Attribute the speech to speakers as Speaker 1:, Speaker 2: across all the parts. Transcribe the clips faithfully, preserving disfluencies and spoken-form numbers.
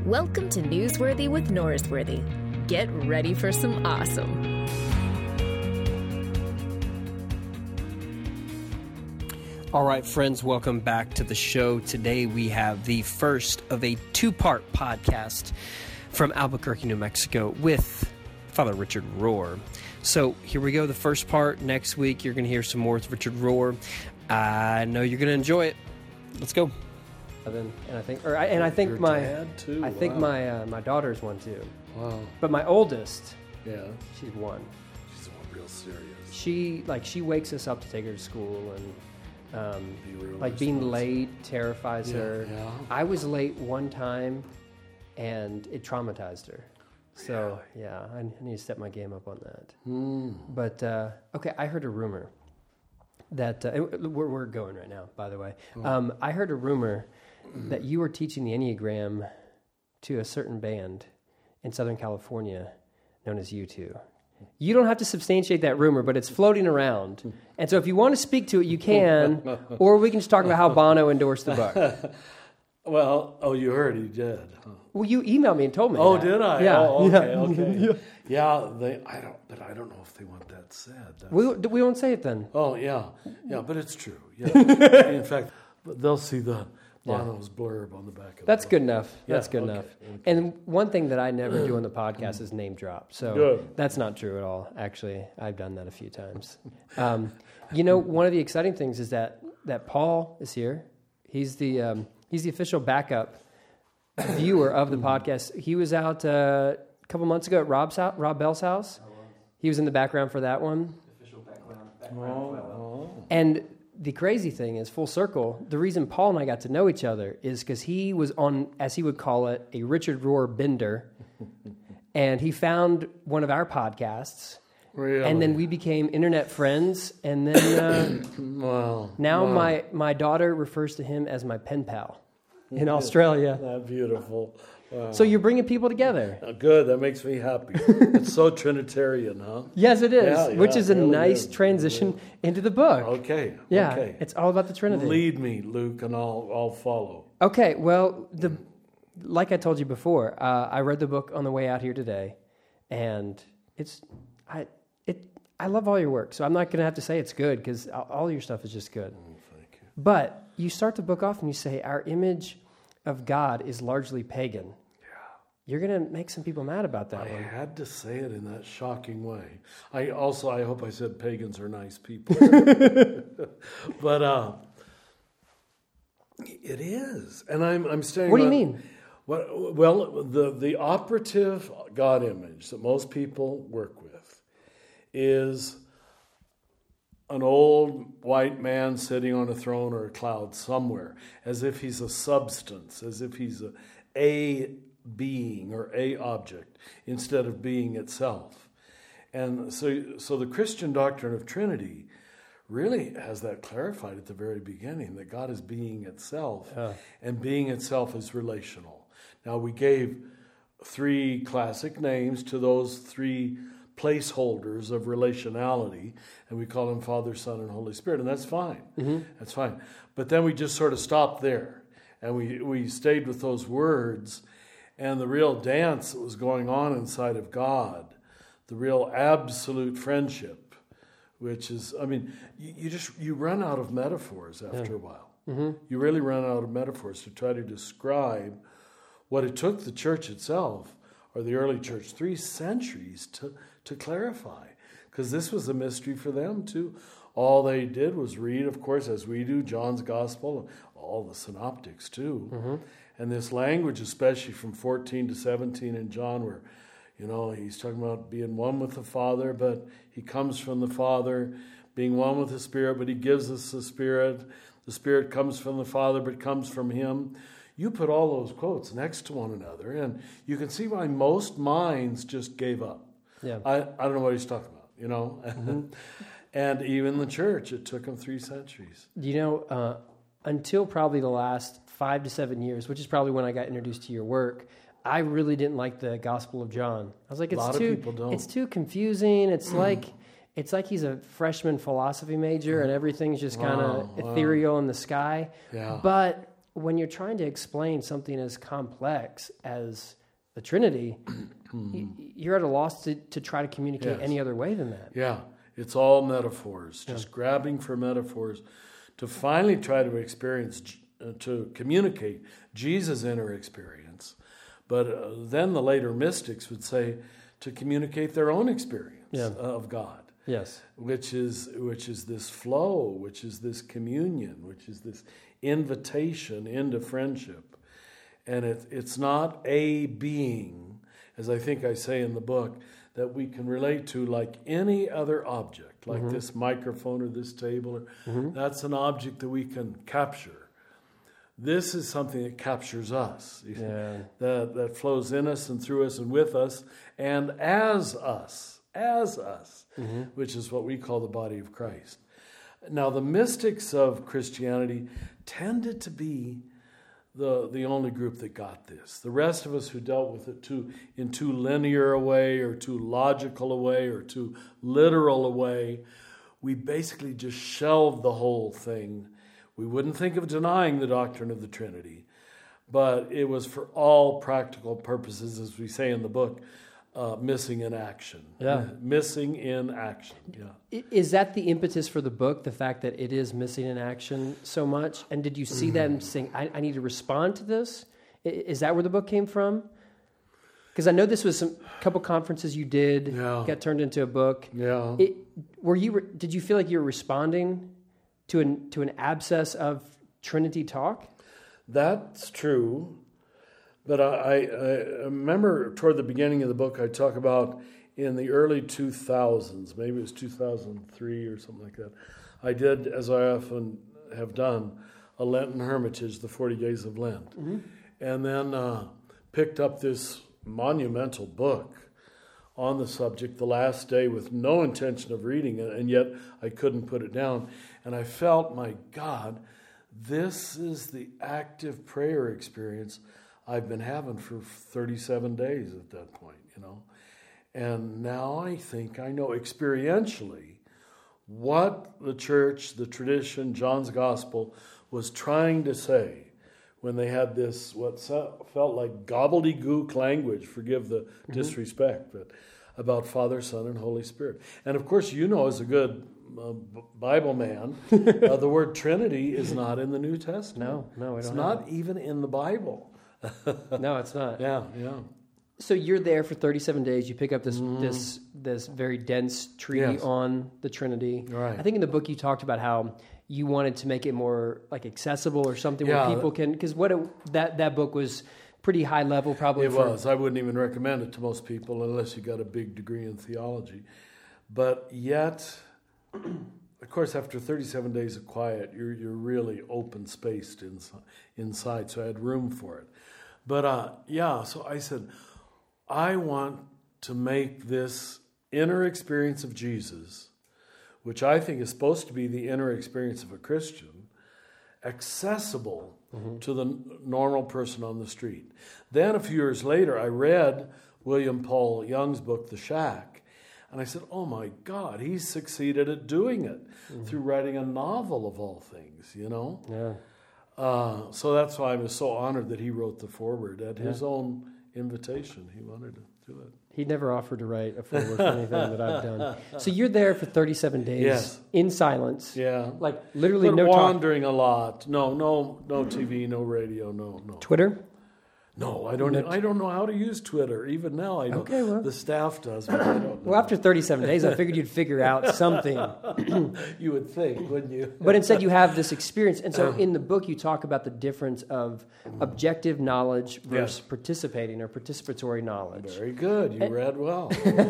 Speaker 1: Welcome to Newsworthy with Norrisworthy. Get ready for some awesome.
Speaker 2: All right, friends, welcome back to the show. Today we have the first of a two-part podcast from Albuquerque, New Mexico with Father Richard Rohr. So here we go, the first part. Next week you're going to hear some more with Richard Rohr. I know you're going to enjoy it. Let's go. And I think, or I, and I think
Speaker 3: Your
Speaker 2: my,
Speaker 3: dad too?
Speaker 2: I think
Speaker 3: Wow.
Speaker 2: my uh, my daughter's one too.
Speaker 3: Wow.
Speaker 2: But my oldest,
Speaker 3: Yeah.
Speaker 2: she's one.
Speaker 3: She's real serious.
Speaker 2: She like she wakes us up to take her to school, and um,
Speaker 3: Be real
Speaker 2: like being
Speaker 3: responsible.
Speaker 2: late terrifies
Speaker 3: Yeah,
Speaker 2: her.
Speaker 3: yeah.
Speaker 2: I was late one time, and it traumatized her. So yeah, I, I need to step my game up on that.
Speaker 3: Mm.
Speaker 2: But uh, okay, I heard a rumor that uh, we're we're going right now. By the way,
Speaker 3: Oh.
Speaker 2: um, I heard a rumor that you were teaching the Enneagram to a certain band in Southern California known as U two. You don't have to substantiate that rumor, but it's floating around. And so if you want to speak to it, you can, or we can just talk about how Bono endorsed the book.
Speaker 3: Well, oh, you heard he did. Huh?
Speaker 2: Well, you emailed me and told me
Speaker 3: Oh,
Speaker 2: that.
Speaker 3: did I?
Speaker 2: Yeah.
Speaker 3: Oh, okay,
Speaker 2: yeah.
Speaker 3: okay.
Speaker 2: Yeah.
Speaker 3: Yeah, they. I don't. But I don't know if they want that said. That's,
Speaker 2: We, we won't say it then.
Speaker 3: oh, yeah, yeah. But it's true. Yeah. In fact, they'll see the Bono's blurb on the back of
Speaker 2: That's
Speaker 3: the
Speaker 2: good enough.
Speaker 3: Yeah,
Speaker 2: That's good
Speaker 3: okay,
Speaker 2: enough.
Speaker 3: okay.
Speaker 2: And one thing that I never do on the podcast is name drop. So
Speaker 3: Good.
Speaker 2: that's not true at all. Actually, I've done that a few times. Um, you know, one of the exciting things is that that Paul is here. He's the um, he's the official backup viewer of the podcast. He was out uh, a couple months ago at Rob's house, Rob Bell's house. He was in the background for that one.
Speaker 4: Official background. background
Speaker 3: Oh,
Speaker 2: And the crazy thing is, full circle, the reason Paul and I got to know each other is because he was on, as he would call it, a Richard Rohr bender. And he found one of our podcasts.
Speaker 3: really?
Speaker 2: And then we became internet friends. And then uh,
Speaker 3: Wow.
Speaker 2: now
Speaker 3: wow.
Speaker 2: my, my daughter refers to him as my pen pal in Australia.
Speaker 3: That beautiful. Wow.
Speaker 2: So you're bringing people together.
Speaker 3: Oh, good. That makes me happy. It's so Trinitarian, huh?
Speaker 2: Yes, it is,
Speaker 3: Yeah,
Speaker 2: which
Speaker 3: yeah,
Speaker 2: is a
Speaker 3: it really
Speaker 2: nice
Speaker 3: is.
Speaker 2: transition into the book.
Speaker 3: Okay.
Speaker 2: Yeah,
Speaker 3: Okay.
Speaker 2: it's all about the Trinity.
Speaker 3: Lead me, Luke, and I'll I'll follow.
Speaker 2: Okay, well, the like I told you before, uh, I read the book on the way out here today, and it's I it I love all your work. So I'm not going to have to say it's good because all your stuff is just good.
Speaker 3: Oh, thank you.
Speaker 2: But you start the book off and you say our image of God is largely pagan. You're going to make some people mad about that
Speaker 3: I
Speaker 2: one.
Speaker 3: had to say it in that shocking way. I also I hope I said pagans are nice people, but uh, it is, and I'm I'm saying.
Speaker 2: What do you mean?
Speaker 3: Well, well, the the operative God image that most people work with is an old white man sitting on a throne or a cloud somewhere, as if he's a substance, as if he's a, a being or a object instead of being itself. And so, so the Christian doctrine of Trinity really has that clarified at the very beginning, that God is being itself,
Speaker 2: Uh.
Speaker 3: and being itself is relational. Now, we gave three classic names to those three placeholders of relationality, and we call them Father, Son, and Holy Spirit, and that's fine.
Speaker 2: Mm-hmm.
Speaker 3: That's fine. But then we just sort of stopped there, and we, we stayed with those words, and the real dance that was going on inside of God, the real absolute friendship, which is, I mean, you, you just, you run out of metaphors after
Speaker 2: Yeah.
Speaker 3: a while.
Speaker 2: Mm-hmm.
Speaker 3: You really run out of metaphors to try to describe what it took the church itself, or the early church, three centuries to, to clarify. Because this was a mystery for them too. All they did was read, of course, as we do, John's Gospel, all the synoptics too.
Speaker 2: Mm-hmm.
Speaker 3: And this language, especially from fourteen to seventeen in John, where, you know, he's talking about being one with the Father, but he comes from the Father, being one with the Spirit, but he gives us the Spirit. The Spirit comes from the Father, but comes from him. You put all those quotes next to one another, and you can see why most minds just gave up.
Speaker 2: Yeah.
Speaker 3: I, I don't know what he's talking about, you know?
Speaker 2: Mm-hmm.
Speaker 3: And even the church, it took them three centuries.
Speaker 2: You know, uh, until probably the last five to seven years, which is probably when I got introduced to your work, I really didn't like the Gospel of John. I was like, it's
Speaker 3: A lot of
Speaker 2: too,
Speaker 3: people don't.
Speaker 2: it's too confusing. It's like, it's like he's a freshman philosophy major and everything's just kind of
Speaker 3: Wow, wow.
Speaker 2: ethereal in the sky.
Speaker 3: Yeah.
Speaker 2: But when you're trying to explain something as complex as the Trinity, y- you're at a loss to, to try to communicate
Speaker 3: Yes.
Speaker 2: any other way than that.
Speaker 3: Yeah, it's all metaphors, just grabbing for metaphors to finally try to experience, uh, to communicate Jesus' inner experience. But uh, then the later mystics would say to communicate their own experience
Speaker 2: Yeah.
Speaker 3: of God.
Speaker 2: Yes.
Speaker 3: Which is which is this flow, which is this communion, which is this invitation into friendship. And it, it's not a being, as I think I say in the book, that we can relate to like any other object, like mm-hmm. this microphone or this table. Or, mm-hmm. That's an object that we can capture. This is something that captures us,
Speaker 2: yeah.
Speaker 3: that, that flows in us and through us and with us and as us, as us, mm-hmm. which is what we call the body of Christ. Now, the mystics of Christianity tended to be the, the only group that got this. The rest of us who dealt with it too in too linear a way or too logical a way or too literal a way, we basically just shelved the whole thing. We wouldn't think of denying the doctrine of the Trinity, but it was for all practical purposes, as we say in the book, uh, missing in action.
Speaker 2: Yeah.
Speaker 3: Missing in action, yeah.
Speaker 2: Is that the impetus for the book, the fact that it is missing in action so much? And did you see that and saying, I, I need to respond to this? Is that where the book came from? Because I know this was some couple conferences you did,
Speaker 3: yeah.
Speaker 2: got turned into a book.
Speaker 3: Yeah.
Speaker 2: It, were you? Did you feel like you were responding to an to an abscess of Trinity talk?
Speaker 3: That's true, but I, I, I remember toward the beginning of the book I talk about in the early two thousands, maybe it was two thousand three or something like that. I did, as I often have done, a Lenten hermitage, the forty days of Lent, mm-hmm. and then uh, picked up this monumental book on the subject the last day with no intention of reading it, and yet I couldn't put it down. And I felt, my God, this is the active prayer experience I've been having for thirty-seven days at that point, you know. And now I think I know experientially what the church, the tradition, John's gospel was trying to say when they had this, what felt like gobbledygook language, forgive the mm-hmm. disrespect, but about Father, Son, and Holy Spirit. And of course, you know, as a good uh, Bible man, uh, the word Trinity is not in the New Testament.
Speaker 2: No, no, I don't
Speaker 3: It's
Speaker 2: have
Speaker 3: not
Speaker 2: it.
Speaker 3: even in the Bible.
Speaker 2: No, it's not.
Speaker 3: Yeah, yeah.
Speaker 2: So you're there for thirty-seven days. You pick up this
Speaker 3: Mm.
Speaker 2: this this very dense treatise
Speaker 3: Yes.
Speaker 2: on the Trinity.
Speaker 3: Right.
Speaker 2: I think in the book you talked about how you wanted to make it more like accessible or something
Speaker 3: Yeah,
Speaker 2: where people can, because what it, that that book was pretty high level probably.
Speaker 3: It
Speaker 2: for,
Speaker 3: was. I wouldn't even recommend it to most people unless you got a big degree in theology. But yet, of course, after thirty-seven days of quiet, you're you're really open spaced inside, inside. So I had room for it. But uh, yeah, so I said, I want to make this inner experience of Jesus, which I think is supposed to be the inner experience of a Christian, accessible mm-hmm. to the normal person on the street. Then a few years later, I read William Paul Young's book, The Shack, and I said, oh my God, he's succeeded at doing it mm-hmm. through writing a novel of all things, you know?
Speaker 2: Yeah.
Speaker 3: Uh, so that's why I was so honored that he wrote the foreword at
Speaker 2: yeah.
Speaker 3: his own invitation. He wanted to do it.
Speaker 2: He never offered to write a foreword for anything that I've done. So you're there for thirty-seven days
Speaker 3: Yes.
Speaker 2: in silence.
Speaker 3: Yeah.
Speaker 2: Like literally
Speaker 3: But
Speaker 2: no talk.
Speaker 3: wandering a lot. No, no, no T V, no radio, no, no.
Speaker 2: Twitter?
Speaker 3: No, I don't.
Speaker 2: No.
Speaker 3: I don't know how to use Twitter. Even now, I don't.
Speaker 2: Okay, well.
Speaker 3: The staff does, but I don't know.
Speaker 2: Well, after thirty-seven days, I figured you'd figure out something.
Speaker 3: You would think, wouldn't you?
Speaker 2: But instead, you have this experience. And so in the book, you talk about the difference of objective knowledge versus
Speaker 3: Yes.
Speaker 2: participating or participatory knowledge.
Speaker 3: Very good. You read well.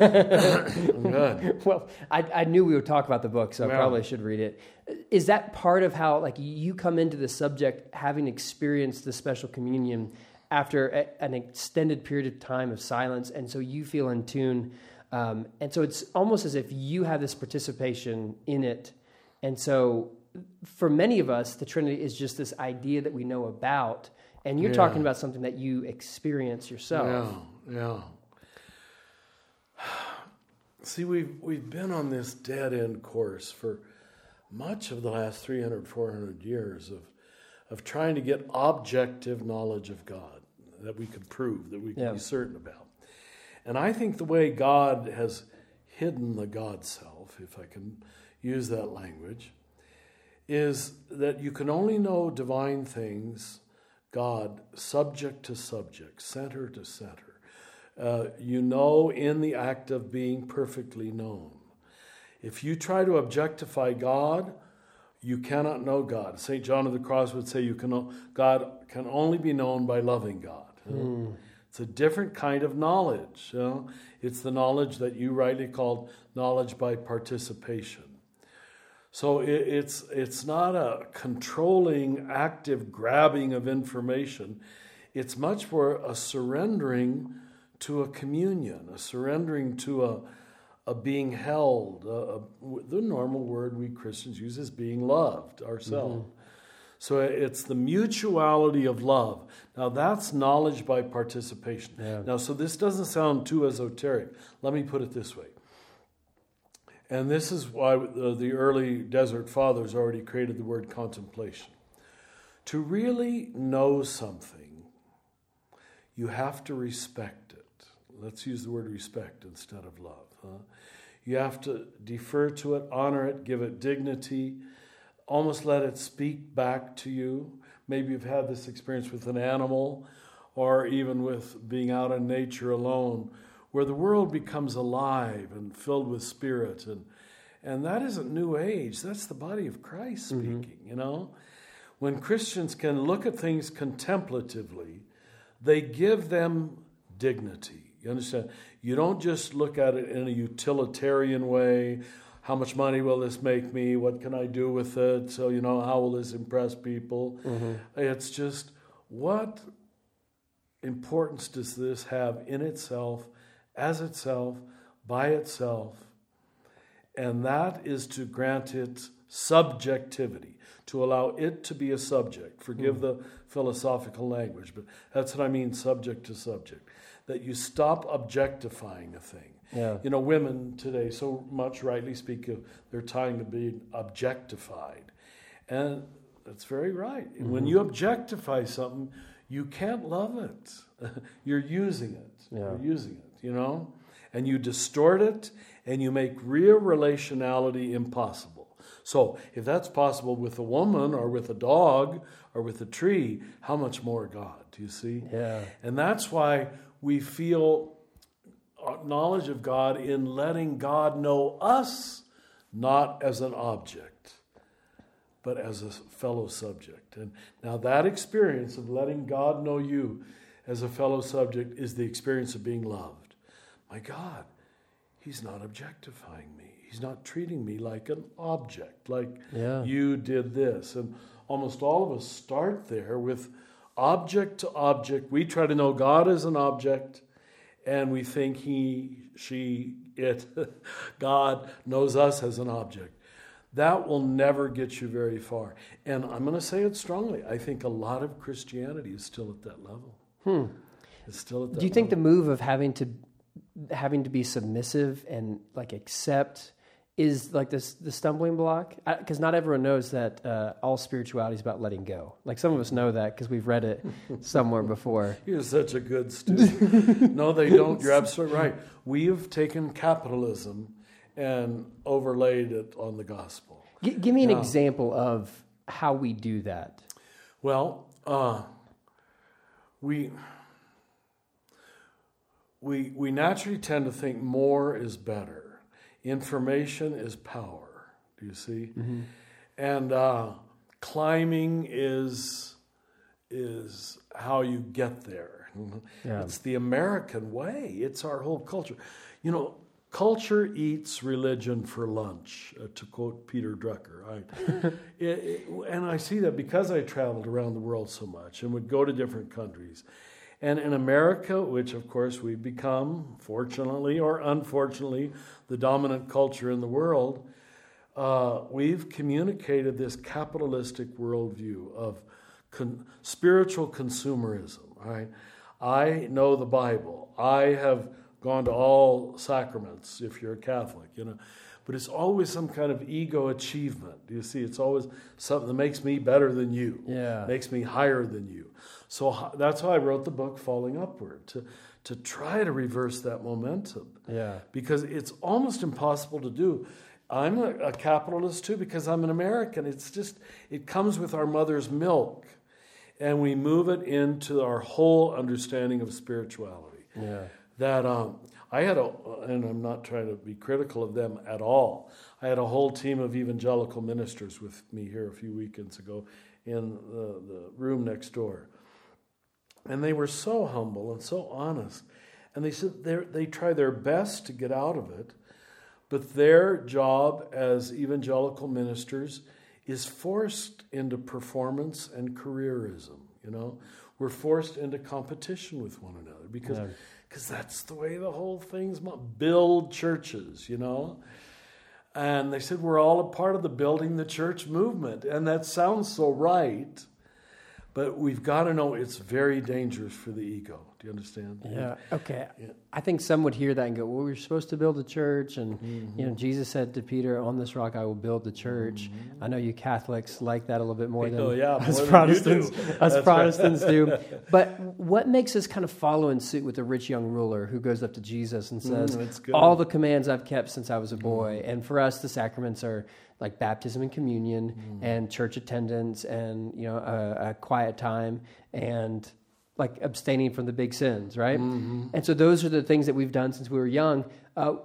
Speaker 3: Good.
Speaker 2: Well, I, I knew we would talk about the book, so I
Speaker 3: Yeah.
Speaker 2: probably should read it. Is that part of how, like, you come into the subject having experienced the special communion after a, an extended period of time of silence, and so you feel in tune, um, and so it's almost as if you have this participation in it, and so for many of us, the Trinity is just this idea that we know about, and you're
Speaker 3: Yeah.
Speaker 2: talking about something that you experience yourself.
Speaker 3: Yeah, yeah. See, we've we've been on this dead end course for much of the last three hundred, four hundred years of of trying to get objective knowledge of God that we could prove, that we could
Speaker 2: Yeah.
Speaker 3: be certain about. And I think the way God has hidden the God self, if I can use that language, is that you can only know divine things, God, subject to subject, center to center. Uh, you know in the act of being perfectly known. If you try to objectify God, you cannot know God. Saint John of the Cross would say you can know, God can only be known by loving God. Mm. It's a different kind of knowledge. You know? It's the knowledge that you rightly called knowledge by participation. So it, it's it's not a controlling, active grabbing of information. It's much more a surrendering to a communion, a surrendering to a a being held. A, a, the normal word we Christians use is being loved ourselves. Mm-hmm. So it's the mutuality of love. Now that's knowledge by participation. Yeah. Now, so this doesn't sound too esoteric. Let me put it this way. And this is why the early Desert Fathers already created the word contemplation. To really know something, you have to respect it. Let's use the word respect instead of love. Huh? You have to defer to it, honor it, give it dignity, almost let it speak back to you. Maybe you've had this experience with an animal or even with being out in nature alone, where the world becomes alive and filled with spirit. And and that isn't New Age. That's the body of Christ speaking, mm-hmm. you know. When Christians can look at things contemplatively, they give them dignity. You understand? You don't just look at it in a utilitarian way. How much money will this make me? What can I do with it? So, you know, how will this impress people? Mm-hmm. It's just, what importance does this have in itself, as itself, by itself? And that is to grant it subjectivity, to allow it to be a subject. Forgive mm-hmm. the philosophical language, but that's what I mean, subject to subject. That you stop objectifying a thing. Yeah. You know, women today so much rightly speak of their time to be objectified. And that's very right. Mm-hmm. When you objectify something, you can't love it. You're using it. Yeah. You're using it, you know? And you distort it, and you make real relationality impossible. So if that's possible with a woman or with a dog or with a tree, how much more God, do you see? Yeah. And that's why we feel knowledge of God in letting God know us, not as an object, but as a fellow subject. And now that experience of letting God know you as a fellow subject is the experience of being loved. My God, He's not objectifying me. He's not treating me like an object, like yeah. you did this. And almost all of us start there with object to object. We try to know God as an object, and we think he, she, it, God knows us as an object. That will never get you very far. And I'm going to say it strongly. I think a lot of Christianity is still at that level. Hmm. It's still at that level.
Speaker 2: Do you think the move of having to having to be submissive and like accept is like this the stumbling block? Because not everyone knows that uh, all spirituality is about letting go. Like some of us know that because we've read it somewhere before.
Speaker 3: You're such a good student. No, they don't. You're absolutely right. We have taken capitalism and overlaid it on the gospel.
Speaker 2: G- give me an now, example of how we do that.
Speaker 3: Well, uh, we... We we naturally tend to think more is better. Information is power. Do you see? Mm-hmm. And uh, climbing is is how you get there. Yeah. It's the American way. It's our whole culture. You know, culture eats religion for lunch, uh, to quote Peter Drucker. Right? it, it, and I see that because I traveled around the world so much and would go to different countries. And in America, which of course we've become, fortunately or unfortunately, the dominant culture in the world, uh, we've communicated this capitalistic worldview of con- spiritual consumerism. Right? I know the Bible. I have gone to all sacraments, if you're a Catholic, you know. but it's always some kind of ego achievement. You see, it's always something that makes me better than you,
Speaker 2: Yeah.
Speaker 3: makes me higher than you. So h- that's why I wrote the book Falling Upward, to to try to reverse that momentum.
Speaker 2: Yeah.
Speaker 3: Because it's almost impossible to do. I'm a, a capitalist too because I'm an American. It's just, it comes with our mother's milk. And we move it into our whole understanding of spirituality.
Speaker 2: Yeah.
Speaker 3: That um, I had a, and I'm not trying to be critical of them at all. I had a whole team of evangelical ministers with me here a few weekends ago in the, the room next door. And they were so humble and so honest. And they said they try their best to get out of it, but their job as evangelical ministers is forced into performance and careerism, you know. We're forced into competition with one another because
Speaker 2: Yeah.
Speaker 3: because that's the way the whole thing's mo- build churches, you know. And they said we're all a part of the building the church movement, and that sounds so right. But we've got to know it's very dangerous for the ego. Do you understand?
Speaker 2: Yeah. Okay.
Speaker 3: Yeah.
Speaker 2: I think some would hear that and go, "Well, we're supposed to build a church," and
Speaker 3: Mm-hmm.
Speaker 2: you know, Jesus said to Peter, "On this rock I will build the church." I know you Catholics like that a little bit more than
Speaker 3: Oh, yeah,
Speaker 2: us
Speaker 3: more than
Speaker 2: Protestants.
Speaker 3: you do.
Speaker 2: Us
Speaker 3: That's
Speaker 2: Protestants do. But what makes us kind of follow in suit with the rich young ruler who goes up to Jesus and says,
Speaker 3: that's good.
Speaker 2: "All the commands I've kept since I was a boy." And for us, the sacraments are like baptism and communion and church attendance and, you know, a, a quiet time and like abstaining from the big sins, right? And so those are the things that we've done since we were young. Uh,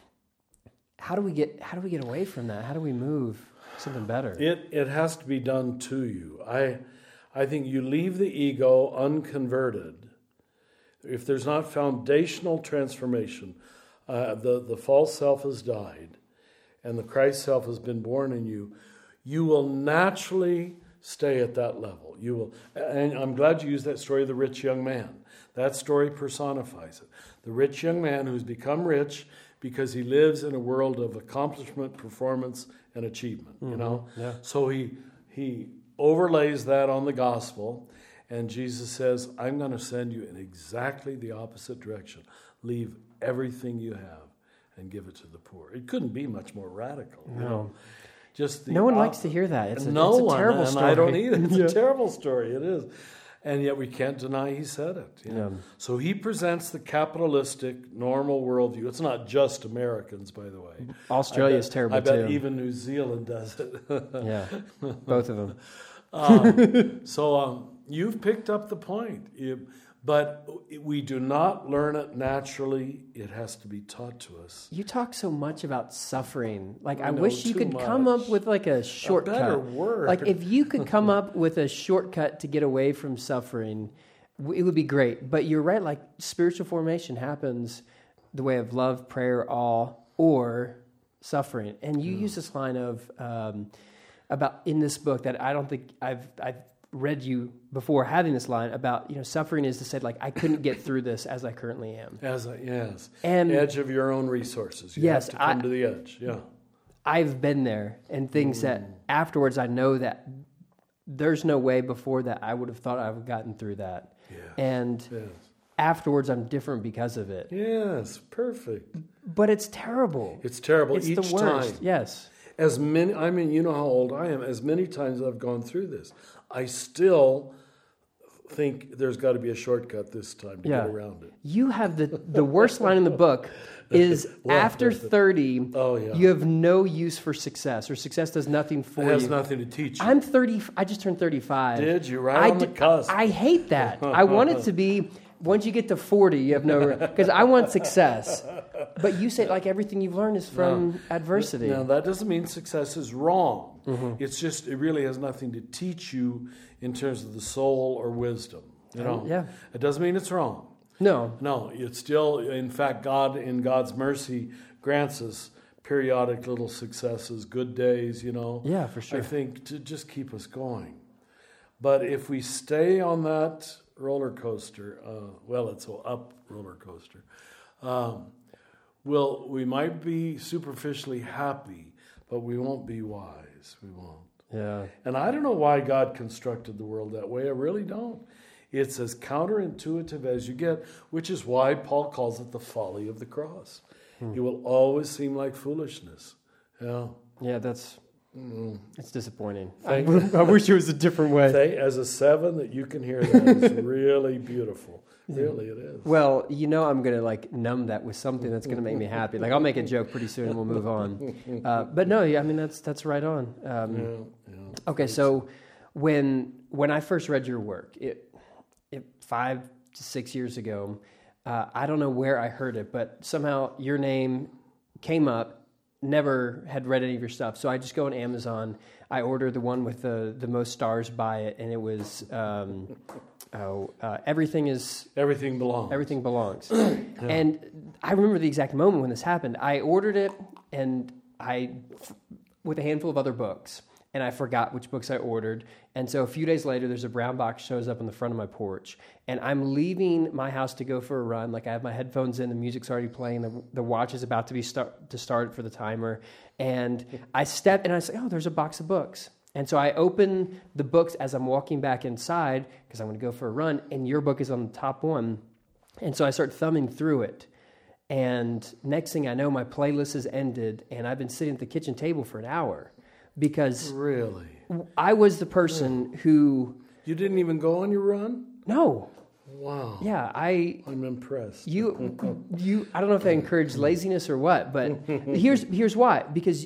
Speaker 2: how do we get how do we get away from that? How do we move something better?
Speaker 3: It it has to be done to you. I I think you leave the ego unconverted. If there's not foundational transformation, uh, the, the false self has died and the Christ self has been born in you, you will naturally stay at that level. You will, and I'm glad you used that story of the rich young man. That story personifies it. The rich young man who's become rich because he lives in a world of accomplishment, performance, and achievement. You know,
Speaker 2: yeah.
Speaker 3: so he he overlays that on the gospel, and Jesus says, "I'm going to send you in exactly the opposite direction. Leave everything you have and give it to the poor." It couldn't be much more radical. You
Speaker 2: No.
Speaker 3: know? Just the
Speaker 2: No one
Speaker 3: op-
Speaker 2: likes to hear that. It's a,
Speaker 3: no
Speaker 2: it's a
Speaker 3: one,
Speaker 2: terrible
Speaker 3: and
Speaker 2: story.
Speaker 3: I don't either. It's
Speaker 2: Yeah.
Speaker 3: a terrible story. It is. And yet we can't deny he said it. You know?
Speaker 2: Yeah.
Speaker 3: So he presents the capitalistic, normal worldview. It's not just Americans, by the way.
Speaker 2: Australia
Speaker 3: I
Speaker 2: is
Speaker 3: bet-
Speaker 2: terrible
Speaker 3: I bet
Speaker 2: too.
Speaker 3: even New Zealand does it.
Speaker 2: Yeah, both of them.
Speaker 3: um, so um, you've picked up the point. You, but we do not learn it naturally. It has to be taught to us.
Speaker 2: You talk so much about suffering. Like, I,
Speaker 3: I know,
Speaker 2: wish you
Speaker 3: too
Speaker 2: could come
Speaker 3: much.
Speaker 2: up with like a shortcut.
Speaker 3: better word.
Speaker 2: Like, if you could come up with a shortcut to get away from suffering, w- it would be great. But you're right. Like, spiritual formation happens the way of love, prayer, awe, or suffering. And you
Speaker 3: Mm.
Speaker 2: use this line of um, about in this book that I don't think I've I've read you before having this line about, you know, suffering is to say, like, I couldn't get through this as I currently am.
Speaker 3: As a, yes,
Speaker 2: And-
Speaker 3: edge of your own resources. You
Speaker 2: Yes,
Speaker 3: have to come
Speaker 2: I-
Speaker 3: to the edge. Yeah.
Speaker 2: I've been there, and things that afterwards I know that there's no way before that I would have thought I would have gotten through that.
Speaker 3: Yes.
Speaker 2: And
Speaker 3: Yes.
Speaker 2: afterwards I'm different because of it.
Speaker 3: Yes. Perfect.
Speaker 2: But it's terrible.
Speaker 3: It's terrible
Speaker 2: It's
Speaker 3: each
Speaker 2: the worst.
Speaker 3: time.
Speaker 2: Yes.
Speaker 3: As many, I mean, you know how old I am. As many times as I've gone through this, I still think there's got to be a shortcut this time to
Speaker 2: Yeah.
Speaker 3: get around it.
Speaker 2: You have the the worst line in the book is
Speaker 3: What?
Speaker 2: after thirty,
Speaker 3: Oh, yeah.
Speaker 2: you have no use for success, or success does nothing for
Speaker 3: It has
Speaker 2: you.
Speaker 3: nothing to teach you.
Speaker 2: I'm thirty. I just turned thirty-five.
Speaker 3: Did you? Right
Speaker 2: I
Speaker 3: on the
Speaker 2: did-
Speaker 3: cusp.
Speaker 2: I hate that. I want it to be once you get to forty, you have no because I want success. But you say like everything you've learned is from adversity.
Speaker 3: Now, that doesn't mean success is wrong.
Speaker 2: Mm-hmm.
Speaker 3: It's just, it really has nothing to teach you in terms of the soul or wisdom. You know?
Speaker 2: yeah.
Speaker 3: It doesn't mean it's wrong.
Speaker 2: No.
Speaker 3: No, it's still, in fact, God, in God's mercy, grants us periodic little successes, good days, you know.
Speaker 2: Yeah, for sure.
Speaker 3: I think to just keep us going. But if we stay on that roller coaster, uh, well, it's an up roller coaster, um, well, we might be superficially happy, but we won't be wise. We won't.
Speaker 2: Yeah.
Speaker 3: And I don't know why God constructed the world that way. I really don't. It's as counterintuitive as you get, which is why Paul calls it the folly of the cross. It will always seem like foolishness Yeah.
Speaker 2: Yeah, that's it's disappointing.
Speaker 3: Thank-
Speaker 2: I, I wish it was a different way.
Speaker 3: Say, as a seven, that you can hear that is really beautiful. Really, it is.
Speaker 2: Well, you know, I'm gonna like numb that with something that's gonna make me happy. Like I'll make a joke pretty soon and we'll move on. Uh, but no, yeah, I mean that's that's right on. Um,
Speaker 3: Yeah, yeah.
Speaker 2: Okay, so when when I first read your work, it, it five to six years ago, uh, I don't know where I heard it, but somehow your name came up. Never had read any of your stuff, so I just go on Amazon. I order the one with the the most stars by it, and it was um, oh uh, everything is
Speaker 3: Everything belongs.
Speaker 2: everything belongs. And I remember the exact moment when this happened. I ordered it, and I with a handful of other books. And I forgot which books I ordered. And so a few days later, there's a brown box shows up on the front of my porch. And I'm leaving my house to go for a run. Like I have my headphones in, the music's already playing, the, the watch is about to be start, to start for the timer. And I step and I say, oh, there's a box of books. And so I open the books as I'm walking back inside because I'm going to go for a run. And your book is on the top one. And so I start thumbing through it. And next thing I know, my playlist has ended. And I've been sitting at the kitchen table for an hour. Because
Speaker 3: Really?
Speaker 2: I was the person who...
Speaker 3: You didn't even go on your run?
Speaker 2: No.
Speaker 3: Wow.
Speaker 2: Yeah, I...
Speaker 3: I'm impressed.
Speaker 2: You, you. I don't know if that encouraged laziness or what, but here's here's why. Because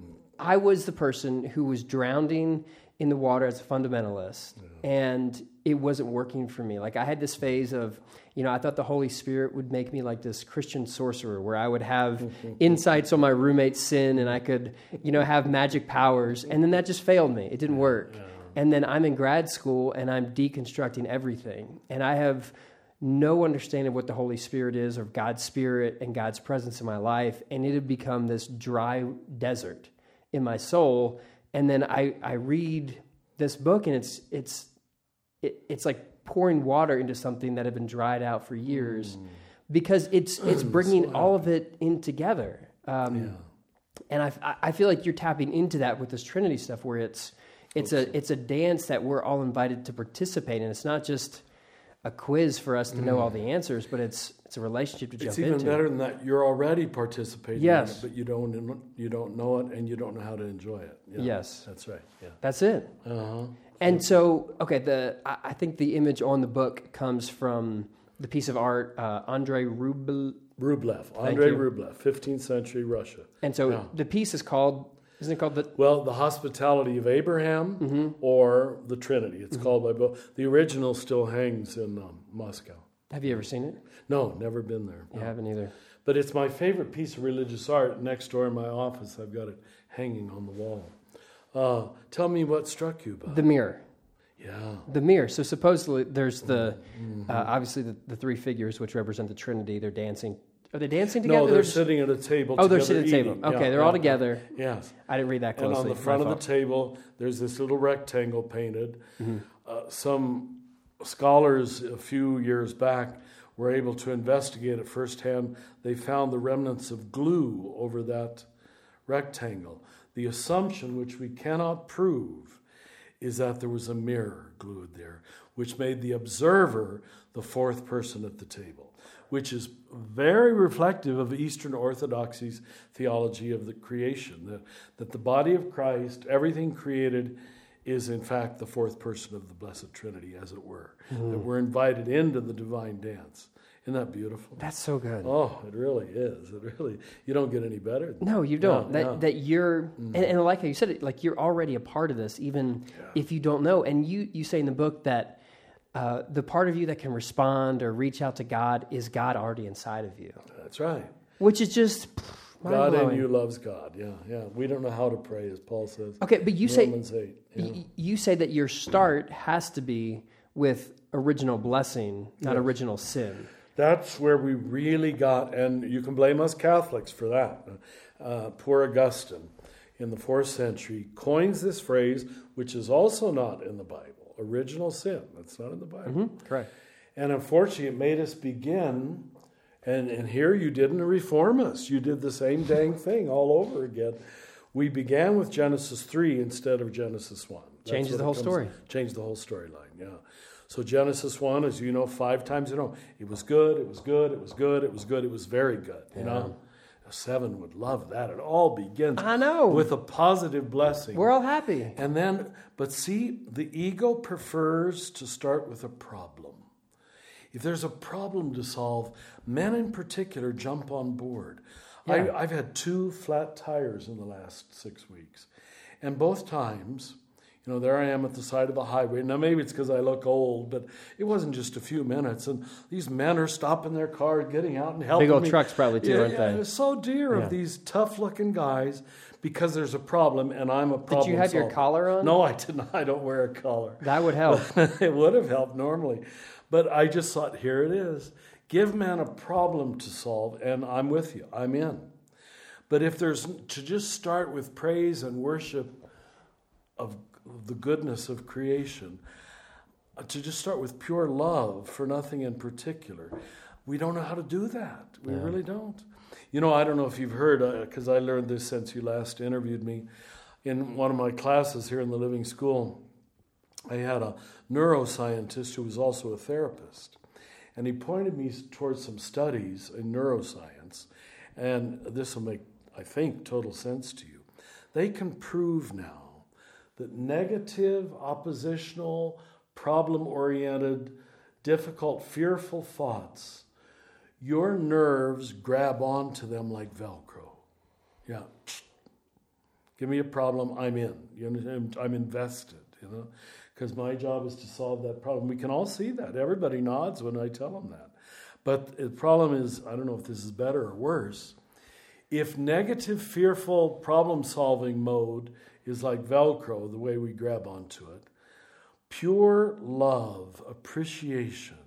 Speaker 2: I was the person who was drowning in the water as a fundamentalist, yeah. and it wasn't working for me. Like I had this phase of, you know, I thought the Holy Spirit would make me like this Christian sorcerer where I would have insights on my roommate's sin and I could, you know, have magic powers. And then that just failed me. It didn't work. Yeah. And then I'm in grad school and I'm deconstructing everything. And I have no understanding of what the Holy Spirit is or God's Spirit and God's presence in my life. And it had become this dry desert in my soul. And then I, I read this book and it's, it's, it, it's like pouring water into something that had been dried out for years, mm. because it's it's bringing so all of it in together. Um, yeah. And I I feel like you're tapping into that with this Trinity stuff, where it's it's a it's a dance that we're all invited to participate in. It's not just a quiz for us to know mm. all the answers, but it's it's a relationship to jump
Speaker 3: it's
Speaker 2: into.
Speaker 3: It's even better than that. You're already participating
Speaker 2: yes.
Speaker 3: in it, but you don't you don't know it and you don't know how to enjoy it. You know?
Speaker 2: Yes,
Speaker 3: that's right. Yeah,
Speaker 2: that's it.
Speaker 3: Uh huh.
Speaker 2: And so, okay, the I, I think the image on the book comes from the piece of art, uh, Andrei Rublev.
Speaker 3: Rublev, Andrei Rublev, fifteenth century Russia.
Speaker 2: And so
Speaker 3: yeah.
Speaker 2: the piece is called, isn't it called the...
Speaker 3: Well, The Hospitality of Abraham, mm-hmm. or The Trinity. It's mm-hmm. called by both. The original still hangs in um, Moscow.
Speaker 2: Have you ever seen it?
Speaker 3: No, never been there.
Speaker 2: You
Speaker 3: no.
Speaker 2: haven't either.
Speaker 3: But it's my favorite piece of religious art. Next door in my office, I've got it hanging on the wall. Uh, tell me what struck you about
Speaker 2: the mirror.
Speaker 3: Yeah.
Speaker 2: The mirror. So supposedly there's the, mm-hmm. uh, obviously the, the three figures which represent the Trinity. They're dancing. Are they dancing together?
Speaker 3: No, they're,
Speaker 2: they're
Speaker 3: sitting at a table
Speaker 2: Oh,
Speaker 3: together
Speaker 2: they're sitting at a table.
Speaker 3: eating.
Speaker 2: Okay,
Speaker 3: yeah,
Speaker 2: they're
Speaker 3: yeah,
Speaker 2: all together.
Speaker 3: Yes.
Speaker 2: I didn't read that closely.
Speaker 3: And on the front of the table, there's this little rectangle painted. Mm-hmm. Uh, some scholars a few years back were able to investigate it firsthand. They found the remnants of glue over that rectangle. The assumption, which we cannot prove, is that there was a mirror glued there, which made the observer the fourth person at the table, which is very reflective of Eastern Orthodoxy's theology of the creation, that, that the body of Christ, everything created, is in fact the fourth person of the Blessed Trinity, as it were, mm. that we're invited into the divine dance. Isn't that beautiful?
Speaker 2: That's so good.
Speaker 3: Oh, it really is. It really, you don't get any better than
Speaker 2: No, you don't.
Speaker 3: No,
Speaker 2: that
Speaker 3: no.
Speaker 2: that you're, mm. and, and like how you said it, like you're already a part of this, even yeah. if you don't know. And you, you say in the book that uh, the part of you that can respond or reach out to God is God already inside of you.
Speaker 3: That's right.
Speaker 2: Which is just
Speaker 3: God in you loves God. Yeah, yeah. We don't know how to pray, as Paul says.
Speaker 2: Okay, but you
Speaker 3: Romans
Speaker 2: say
Speaker 3: eight, yeah.
Speaker 2: y- you say that your start has to be with original blessing, not
Speaker 3: yes.
Speaker 2: original sin.
Speaker 3: That's where we really got, and you can blame us Catholics for that. Uh, poor Augustine, in the fourth century, coins this phrase, which is also not in the Bible. Original sin. That's not in the Bible.
Speaker 2: Mm-hmm. Correct.
Speaker 3: And unfortunately, it made us begin, and, and here you didn't reform us. You did the same dang thing all over again. We began with Genesis three instead of Genesis one. That's
Speaker 2: Changes the whole
Speaker 3: comes,
Speaker 2: story.
Speaker 3: Changed the whole storyline, yeah. So Genesis one, as you know, five times in a row. It was good, it was good, it was good, it was good, it was very good, you
Speaker 2: yeah.
Speaker 3: know. Seven would love that. It all begins
Speaker 2: I know.
Speaker 3: with a positive blessing.
Speaker 2: We're all happy.
Speaker 3: And then, but see, the ego prefers to start with a problem. If there's a problem to solve, men in particular jump on board.
Speaker 2: Yeah.
Speaker 3: I, I've had two flat tires in the last six weeks. And both times, you know, there I am at the side of the highway. Now, maybe it's because I look old, but it wasn't just a few minutes. And these men are stopping their car, getting out and helping me.
Speaker 2: Big old trucks probably too,
Speaker 3: yeah,
Speaker 2: aren't
Speaker 3: yeah,
Speaker 2: they?
Speaker 3: I'm so dear
Speaker 2: Yeah.
Speaker 3: of these tough-looking guys because there's a problem, and I'm a problem
Speaker 2: Did you have your
Speaker 3: solver.
Speaker 2: collar on?
Speaker 3: No, I didn't. I don't wear a collar.
Speaker 2: That would help.
Speaker 3: It would have helped normally. But I just thought, here it is. Give man a problem to solve, and I'm with you. I'm in. But if there's, to just start with praise and worship of the goodness of creation, to just start with pure love for nothing in particular, we don't know how to do that. We
Speaker 2: Yeah.
Speaker 3: really don't. You know, I don't know if you've heard, because uh, I learned this since you last interviewed me. In one of my classes here in the Living School, I had a neuroscientist who was also a therapist. And he pointed me towards some studies in neuroscience. And this will make, I think, total sense to you. They can prove now that negative, oppositional, problem-oriented, difficult, fearful thoughts, your nerves grab onto them like Velcro. Yeah. Give me a problem, I'm in. You understand? I'm invested, you know, because my job is to solve that problem. We can all see that. Everybody nods when I tell them that. But the problem is, I don't know if this is better or worse. If negative, fearful, problem-solving mode is like Velcro, the way we grab onto it, pure love, appreciation,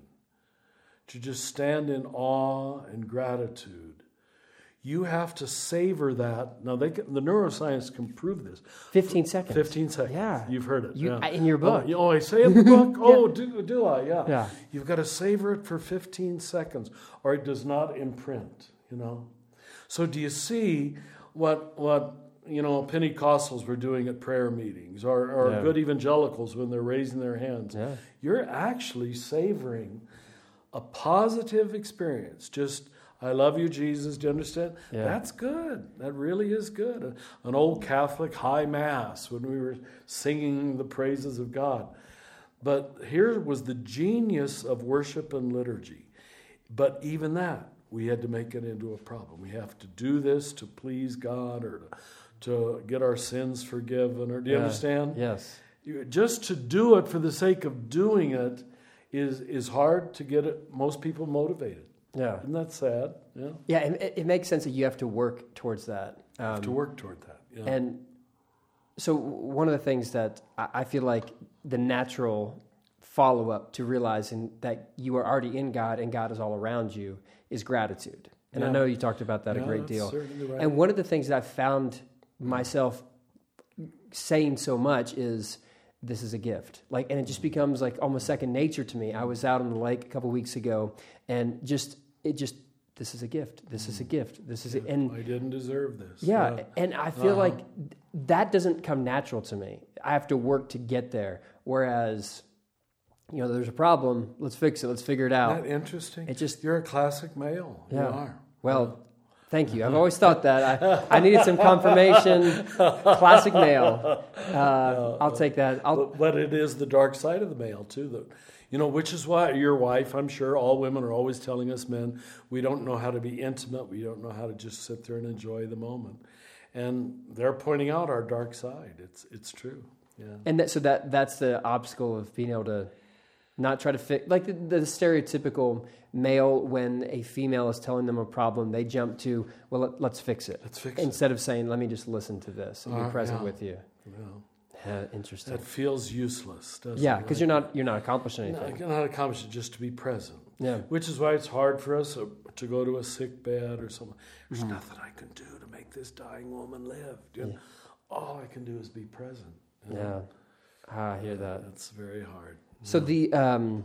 Speaker 3: to just stand in awe and gratitude, you have to savor that. Now, they can, the neuroscience can prove this.
Speaker 2: Fifteen seconds.
Speaker 3: Fifteen seconds.
Speaker 2: Yeah.
Speaker 3: You've heard it.
Speaker 2: You,
Speaker 3: yeah.
Speaker 2: In your book.
Speaker 3: Oh, oh, I say in the book? Oh, do, do I? Yeah.
Speaker 2: Yeah.
Speaker 3: You've got to savor it for fifteen seconds, or it does not imprint, you know. So do you see what, what you know, Pentecostals were doing at prayer meetings, or, or
Speaker 2: Yeah.
Speaker 3: good evangelicals when they're raising their hands?
Speaker 2: Yeah.
Speaker 3: You're actually savoring a positive experience. Just, I love you, Jesus. Do you understand?
Speaker 2: Yeah.
Speaker 3: That's good. That really is good. An old Catholic high mass when we were singing the praises of God. But here was the genius of worship and liturgy. But even that, we had to make it into a problem. We have to do this to please God, or to, to get our sins forgiven. Or do you
Speaker 2: Yeah.
Speaker 3: understand?
Speaker 2: Yes.
Speaker 3: You- Just to do it for the sake of doing it is is hard to get it, most people motivated.
Speaker 2: Yeah.
Speaker 3: Isn't that sad? Yeah.
Speaker 2: Yeah, it, it makes sense that you have to work towards that. Um,
Speaker 3: To work toward that. Yeah.
Speaker 2: And so one of the things that I I feel like the natural follow-up to realizing that you are already in God and God is all around you is gratitude. And I
Speaker 3: Yeah.
Speaker 2: know you talked about that
Speaker 3: Yeah,
Speaker 2: a great
Speaker 3: that's
Speaker 2: deal.
Speaker 3: certainly right.
Speaker 2: And one of the things that I've found myself saying so much is, this is a gift. Like, and it just becomes like almost second nature to me. I was out on the lake a couple weeks ago, and just, it just, this is a gift. This is a gift. This is, a, and
Speaker 3: I didn't deserve this.
Speaker 2: yeah, and I feel
Speaker 3: Uh-huh.
Speaker 2: like that doesn't come natural to me. I have to work to get there. Whereas, you know, there's a problem. Let's fix it. Let's figure it out.
Speaker 3: Isn't that interesting?
Speaker 2: It just-
Speaker 3: You're a classic male.
Speaker 2: Yeah.
Speaker 3: You are.
Speaker 2: Well, thank you. I've always thought that. I, I needed some confirmation. Classic male. Uh, I'll take that. I'll,
Speaker 3: But, but it is the dark side of the male, too. That, you know, which is why your wife, I'm sure all women are always telling us men, we don't know how to be intimate. We don't know how to just sit there and enjoy the moment. And they're pointing out our dark side. It's it's true. Yeah.
Speaker 2: and that, so that that's the obstacle of being able to not try to fix, like the, the stereotypical male, when a female is telling them a problem, they jump to, well, let, let's fix it.
Speaker 3: Let's fix it.
Speaker 2: Instead of saying, let me just listen to this and
Speaker 3: Uh,
Speaker 2: be present
Speaker 3: yeah.
Speaker 2: with you.
Speaker 3: Yeah.
Speaker 2: Yeah, interesting.
Speaker 3: That feels useless, doesn't
Speaker 2: Yeah,
Speaker 3: it?
Speaker 2: because
Speaker 3: Like-
Speaker 2: you're not you're not accomplishing
Speaker 3: No,
Speaker 2: anything.
Speaker 3: you're not accomplished, just to be present.
Speaker 2: Yeah.
Speaker 3: Which is why it's hard for us uh, to go to a sick bed or something. There's
Speaker 2: Mm-hmm.
Speaker 3: nothing I can do to make this dying woman live. You know? All I can do is be present. you know?
Speaker 2: Yeah, Ah, I hear that.
Speaker 3: That's very hard.
Speaker 2: So the um,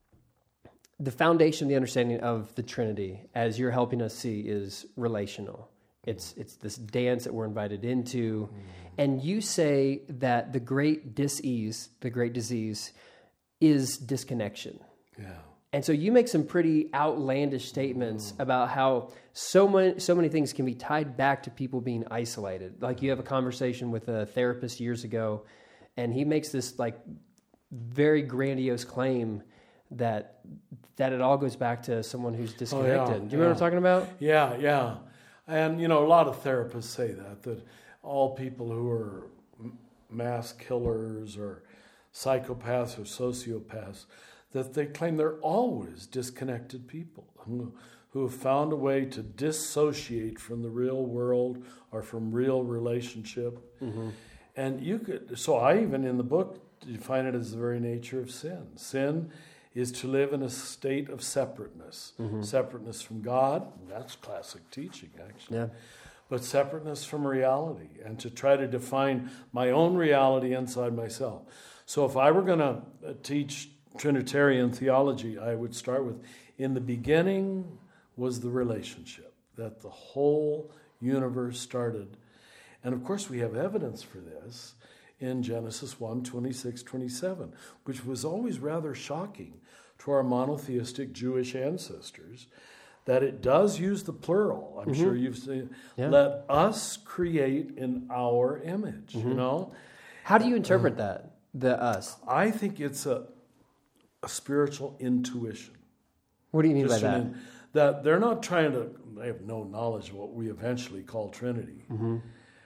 Speaker 2: the foundation, the understanding of the Trinity, as you're helping us see, is relational. It's it's this dance that we're invited into, and you say that the great dis-ease, the great disease, is disconnection.
Speaker 3: Yeah.
Speaker 2: And so you make some pretty outlandish statements mm. about how so many, so many things can be tied back to people being isolated. Like you have a conversation with a therapist years ago, and he makes this like very grandiose claim that that it all goes back to someone who's disconnected.
Speaker 3: Oh, yeah,
Speaker 2: Do you remember
Speaker 3: yeah.
Speaker 2: what I'm talking about?
Speaker 3: Yeah, yeah. And, you know, a lot of therapists say that, that all people who are mass killers or psychopaths or sociopaths, that they claim they're always disconnected people who, who have found a way to dissociate from the real world or from real relationship. Mm-hmm. And you could, so I even in the book define it as the very nature of sin. Sin is to live in a state of separateness. Mm-hmm. Separateness from God, that's classic teaching actually. Yeah. But separateness from reality, and to try to define my own reality inside myself. So if I were going to teach Trinitarian theology, I would start with, in the beginning was the relationship, that the whole universe started. And of course we have evidence for this in Genesis one, twenty-six, twenty-seven, which was always rather shocking to our monotheistic Jewish ancestors, that it does use the plural. I'm mm-hmm. sure you've seen, yeah. let us create in our image, mm-hmm. you know?
Speaker 2: How do you interpret uh, that, the us?
Speaker 3: I think it's a, a spiritual intuition.
Speaker 2: What do you mean
Speaker 3: Just
Speaker 2: by that?
Speaker 3: In, that they're not trying to, they have no knowledge of what we eventually call Trinity, mm-hmm.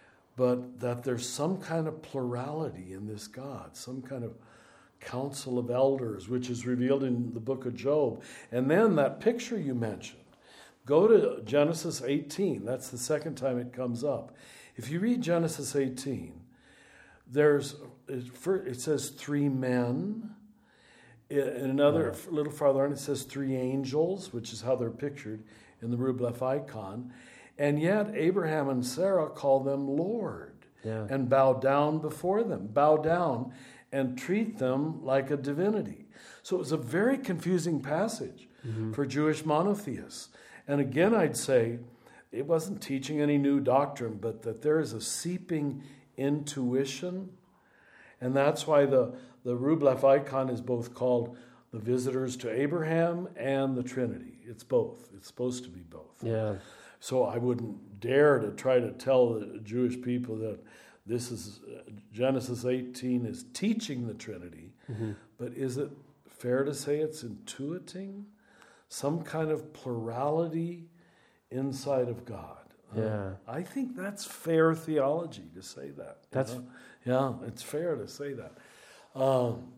Speaker 3: but that there's some kind of plurality in this God, some kind of council of elders, which is revealed in the book of Job. And then that picture you mentioned, go to Genesis eighteen. That's the second time it comes up. If you read Genesis eighteen, there's it says three men. In another, a little farther on, it says three angels, which is how they're pictured in the Rublev icon. And yet Abraham and Sarah call them Lord yeah. and bow down before them, bow down and treat them like a divinity. So it was a very confusing passage mm-hmm. for Jewish monotheists. And again, I'd say it wasn't teaching any new doctrine, but that there is a seeping intuition. And that's why the, the Rublev icon is both called the visitors to Abraham and the Trinity. It's both. It's supposed to be both.
Speaker 2: Yeah.
Speaker 3: So I wouldn't dare to try to tell the Jewish people that this is, uh, Genesis eighteen is teaching the Trinity, mm-hmm. but is it fair to say it's intuiting some kind of plurality inside of God?
Speaker 2: Yeah.
Speaker 3: Uh, I think that's fair theology to say that.
Speaker 2: That's
Speaker 3: know? Yeah, it's fair to say that. Um,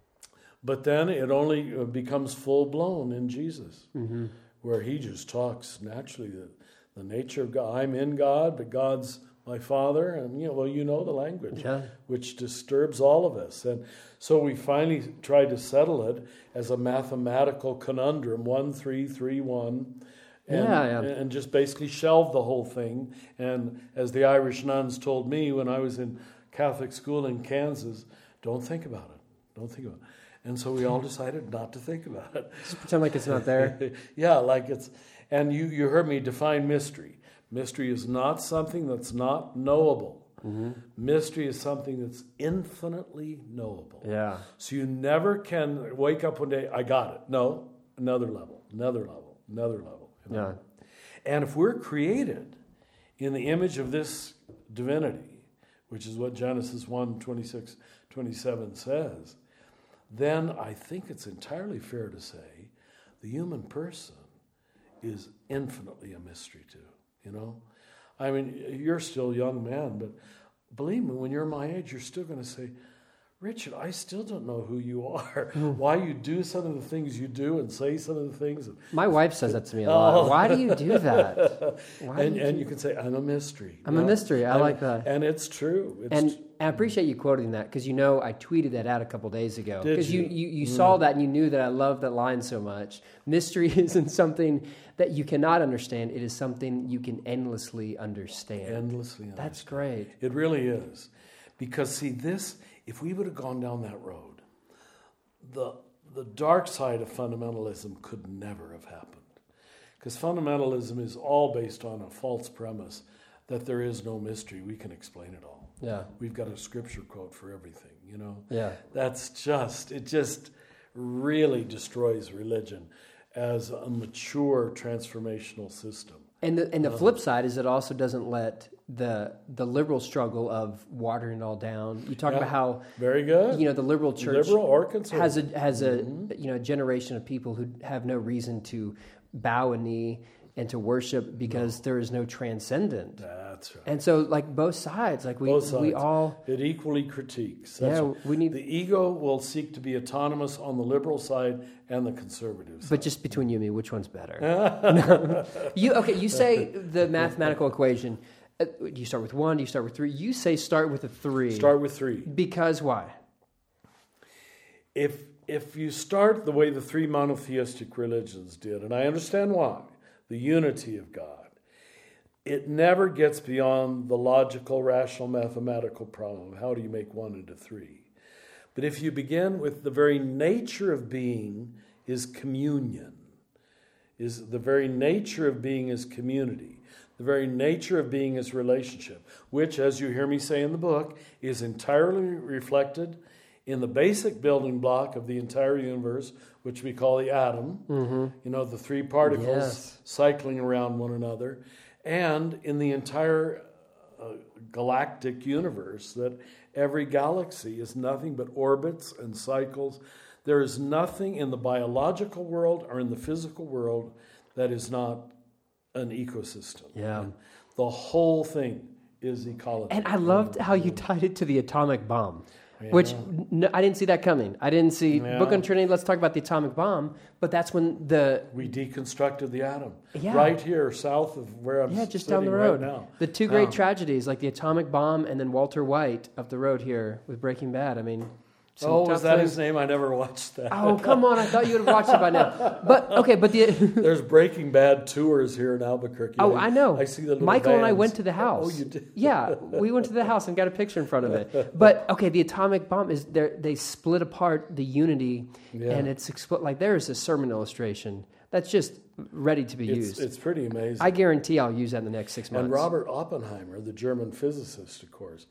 Speaker 3: but then it only becomes full-blown in Jesus, mm-hmm. where he just talks naturally the, the nature of God. I'm in God, but God's my Father, and you know, well, you know the language,
Speaker 2: yeah.
Speaker 3: which disturbs all of us. And so we finally tried to settle it as a mathematical conundrum, one, three, three, one, and,
Speaker 2: yeah, yeah.
Speaker 3: and just basically shelved the whole thing. And as the Irish nuns told me when I was in Catholic school in Kansas, don't think about it, don't think about it. And so we all decided not to think about it.
Speaker 2: Just pretend like it's not there.
Speaker 3: Yeah, like it's, and you, you heard me define mystery. Mystery is not something that's not knowable. Mm-hmm. Mystery is something that's infinitely knowable.
Speaker 2: Yeah.
Speaker 3: So you never can wake up one day, I got it. No, another level, another level, another level. You know?
Speaker 2: Yeah.
Speaker 3: And if we're created in the image of this divinity, which is what Genesis one, twenty-six, twenty-seven says, then I think it's entirely fair to say the human person is infinitely a mystery too. You know, I mean, you're still a young man, but believe me, when you're my age, you're still going to say, Richard, I still don't know who you are, why you do some of the things you do and say some of the things. And,
Speaker 2: my wife says that to me a lot. Oh. Why do you do that? Why
Speaker 3: and
Speaker 2: you,
Speaker 3: and
Speaker 2: do...
Speaker 3: you can say, I'm a mystery.
Speaker 2: I'm
Speaker 3: you
Speaker 2: a
Speaker 3: know?
Speaker 2: mystery. I
Speaker 3: and,
Speaker 2: like that.
Speaker 3: And it's true. It's
Speaker 2: and,
Speaker 3: tr-
Speaker 2: and I appreciate you quoting that because, you know, I tweeted that out a couple days ago.
Speaker 3: Did
Speaker 2: Because you,
Speaker 3: you,
Speaker 2: you, you
Speaker 3: mm.
Speaker 2: saw that and you knew that I love that line so much. Mystery isn't something that you cannot understand. It is something you can endlessly understand.
Speaker 3: Endlessly understand.
Speaker 2: That's great.
Speaker 3: It really is. Because, see, this, if we would have gone down that road, the the dark side of fundamentalism could never have happened. Because fundamentalism is all based on a false premise that there is no mystery. We can explain it all.
Speaker 2: Yeah.
Speaker 3: We've got a scripture quote for everything, you know?
Speaker 2: Yeah.
Speaker 3: That's just, it just really destroys religion as a mature transformational system.
Speaker 2: And the and the flip side is it also doesn't let the the liberal struggle of watering it all down. You talk
Speaker 3: Yeah.
Speaker 2: about how
Speaker 3: Very good.
Speaker 2: you know the liberal church
Speaker 3: Liberal or conservative.
Speaker 2: has a has a
Speaker 3: Mm-hmm.
Speaker 2: you know a generation of people who have no reason to bow a knee and to worship because there is no transcendent.
Speaker 3: That's right.
Speaker 2: And so like both sides, like we
Speaker 3: Both sides.
Speaker 2: we all
Speaker 3: It equally critiques.
Speaker 2: Yeah,
Speaker 3: right.
Speaker 2: we need-
Speaker 3: the ego will seek to be autonomous on the liberal side and the conservative side.
Speaker 2: but just between you and me, which one's better? No. You okay? You say the mathematical equation. Uh, do you start with one? Do you start with three? You say start with a three.
Speaker 3: Start with three.
Speaker 2: Because why?
Speaker 3: If if you start the way the three monotheistic religions did, and I understand why, the unity of God, it never gets beyond the logical, rational, mathematical problem. How do you make one into three? But if you begin with the very nature of being is communion, is the very nature of being is community, the very nature of being is relationship, which, as you hear me say in the book, is entirely reflected in the basic building block of the entire universe, which we call the atom, mm-hmm. you know, the three particles
Speaker 2: Yes.
Speaker 3: cycling around one another, and in the entire uh, galactic universe, that every galaxy is nothing but orbits and cycles. There is nothing in the biological world or in the physical world that is not an ecosystem.
Speaker 2: Yeah.
Speaker 3: And the whole thing is ecology.
Speaker 2: And I loved how you tied it to the atomic bomb, which n- I didn't see that coming. I didn't see
Speaker 3: Yeah.
Speaker 2: Book on Trinity. Let's talk about the atomic bomb. But that's when the
Speaker 3: We deconstructed the atom.
Speaker 2: Yeah.
Speaker 3: Right here, south of where I'm
Speaker 2: yeah, just
Speaker 3: sitting
Speaker 2: down the road.
Speaker 3: right now.
Speaker 2: The two great
Speaker 3: Um,
Speaker 2: tragedies, like the atomic bomb and then Walter White up the road here with Breaking Bad. I mean, some
Speaker 3: Oh,
Speaker 2: tough
Speaker 3: was that
Speaker 2: things.
Speaker 3: his name? I never watched that.
Speaker 2: Oh, come on! I thought you would have watched it by now. But okay, but the
Speaker 3: There's Breaking Bad tours here in Albuquerque.
Speaker 2: oh, I know.
Speaker 3: I see the little
Speaker 2: Michael and I
Speaker 3: vans.
Speaker 2: went to the house.
Speaker 3: Oh, you did?
Speaker 2: Yeah, we went to the house and got a picture in front of it. But okay, the atomic bomb is there. They split apart the unity,
Speaker 3: Yeah.
Speaker 2: and it's expl- like there is a sermon illustration that's just ready to be
Speaker 3: It's,
Speaker 2: used.
Speaker 3: it's pretty amazing.
Speaker 2: I guarantee I'll use that in the next six months.
Speaker 3: And Robert Oppenheimer, the German physicist, of course,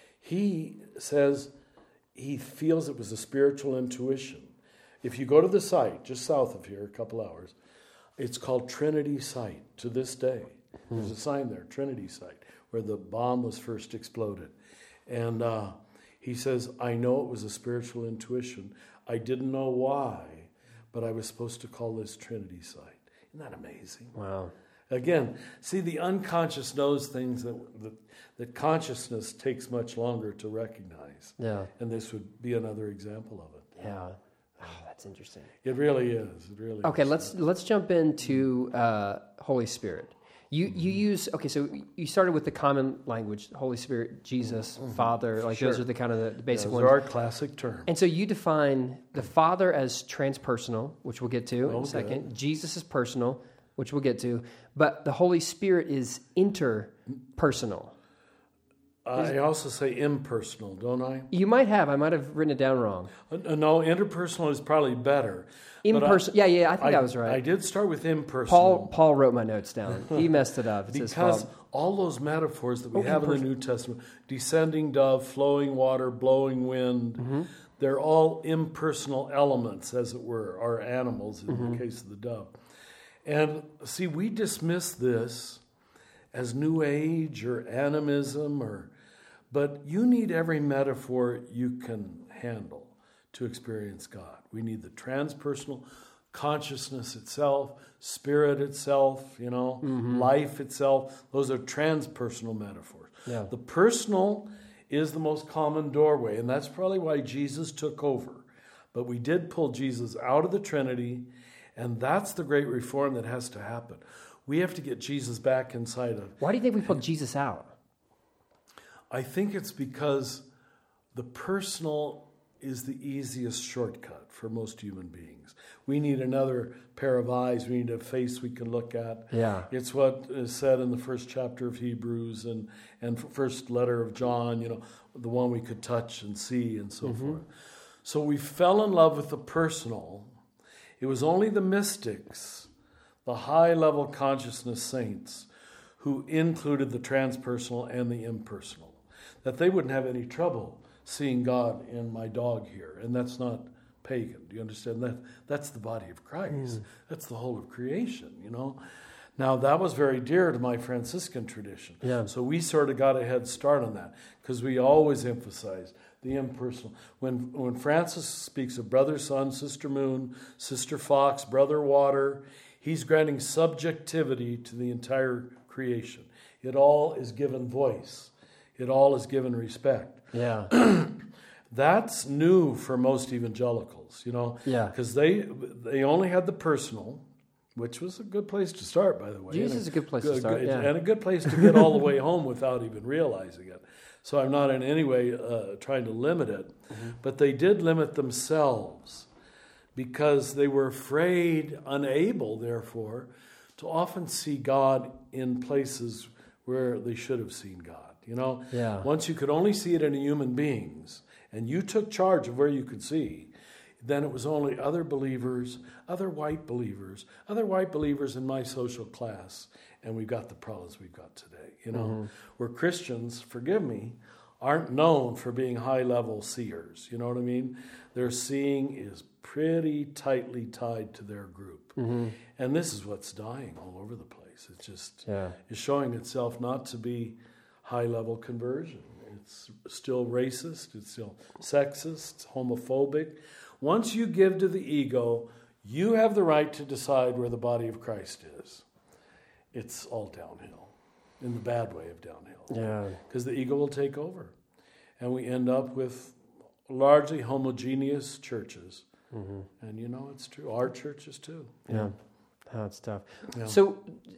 Speaker 3: he says he feels it was a spiritual intuition. If you go to the site just south of here, a couple hours, it's called Trinity Site to this day. There's a sign there, Trinity Site, where the bomb was first exploded. And uh, he says, I know it was a spiritual intuition. I didn't know why, but I was supposed to call this Trinity Site. Isn't that amazing?
Speaker 2: Wow.
Speaker 3: Again, see, the unconscious knows things that, that that consciousness takes much longer to recognize.
Speaker 2: Yeah.
Speaker 3: And this would be another example of it.
Speaker 2: Yeah. Oh, that's interesting.
Speaker 3: It really is. It really
Speaker 2: Okay,
Speaker 3: is.
Speaker 2: let's let's jump into uh, Holy Spirit. You you use okay, so you started with the common language, Holy Spirit, Jesus, Father, like those
Speaker 3: Sure.
Speaker 2: are the kind of the, the basic
Speaker 3: Those
Speaker 2: ones.
Speaker 3: are our classic terms.
Speaker 2: And so you define the Father as transpersonal, which we'll get to in
Speaker 3: Okay.
Speaker 2: a second. Jesus is personal, which we'll get to, but the Holy Spirit is interpersonal.
Speaker 3: I also say impersonal, don't I?
Speaker 2: You might have, I might have written it down wrong.
Speaker 3: Uh, No, interpersonal is probably better. But I-
Speaker 2: Impersonal. Yeah, yeah, I think
Speaker 3: I,
Speaker 2: that was right.
Speaker 3: I did start with impersonal.
Speaker 2: Paul Paul wrote my notes down. He messed it up. It's his
Speaker 3: Because
Speaker 2: fault.
Speaker 3: all those metaphors that we
Speaker 2: Oh,
Speaker 3: have in the
Speaker 2: imperson-
Speaker 3: New Testament, descending dove, flowing water, blowing wind,
Speaker 2: Mm-hmm.
Speaker 3: they're all impersonal elements, as it were, or animals in
Speaker 2: Mm-hmm.
Speaker 3: the case of the dove. And see, we dismiss this as New Age or animism, or, but you need every metaphor you can handle to experience God. We need the transpersonal consciousness itself, spirit itself, you know, life itself. Those are transpersonal metaphors.
Speaker 2: Yeah.
Speaker 3: The personal is the most common doorway, and that's probably why Jesus took over. But we did pull Jesus out of the Trinity, and that's the great reform that has to happen. We have to get Jesus back inside of.
Speaker 2: Why do you think we pulled Jesus out?
Speaker 3: I think it's because the personal is the easiest shortcut for most human beings. We need another pair of eyes. We need a face we can look at.
Speaker 2: Yeah.
Speaker 3: It's what is said in the first chapter of Hebrews and, and first letter of John, you know, the one we could touch and see and so
Speaker 2: Mm-hmm.
Speaker 3: forth. So we fell in love with the personal. It was only the mystics, the high-level consciousness saints, who included the transpersonal and the impersonal, that they wouldn't have any trouble seeing God in my dog here. And that's not pagan. Do you understand that? That's the body of Christ. Mm. That's the whole of creation, you know. Now, that was very dear to my Franciscan tradition.
Speaker 2: Yeah.
Speaker 3: So we sort of got a head start on that because we always emphasize the impersonal. When when Francis speaks of brother sun, sister moon, sister fox, brother water, he's granting subjectivity to the entire creation. It all is given voice. It all is given respect.
Speaker 2: Yeah.
Speaker 3: That's new for most evangelicals, you know.
Speaker 2: Yeah.
Speaker 3: Because they they only had the personal, which was a good place to start, by the way.
Speaker 2: Jesus is a good place to start,
Speaker 3: good,
Speaker 2: yeah.
Speaker 3: And a good place to get all the way home without even realizing it. So I'm not in any way uh, trying to limit it. Mm-hmm. But they did limit themselves because they were afraid, unable, therefore, to often see God in places where they should have seen God. You know,
Speaker 2: yeah.
Speaker 3: Once you could only see it in human beings, and you took charge of where you could see, then it was only other believers, other white believers, other white believers in my social class, and we've got the problems we've got today. You know, mm-hmm. where Christians, forgive me, aren't known for being high-level seers. You know what I mean? Their seeing is pretty tightly tied to their group. Mm-hmm. And this is what's dying all over the place. It's just
Speaker 2: yeah.
Speaker 3: is showing itself not to be high-level conversion. It's still racist. It's still sexist, homophobic. Once you give to the ego, you have the right to decide where the body of Christ is. It's all downhill, in the bad way of downhill.
Speaker 2: Yeah.
Speaker 3: Because the ego will take over. And we end up with largely homogeneous churches. Mm-hmm. And you know, it's true. Our churches too.
Speaker 2: Yeah. That's tough.
Speaker 3: Yeah.
Speaker 2: So